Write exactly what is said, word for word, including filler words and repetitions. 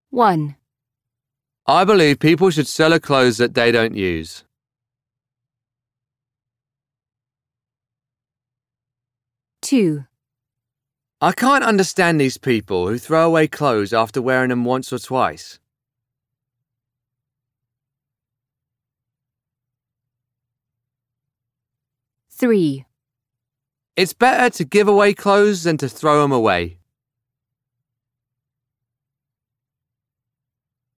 one. I believe people should sell her clothes that they don't use. two. I can't understand these people who throw away clothes after wearing them once or twice. three. It's better to give away clothes than to throw them away.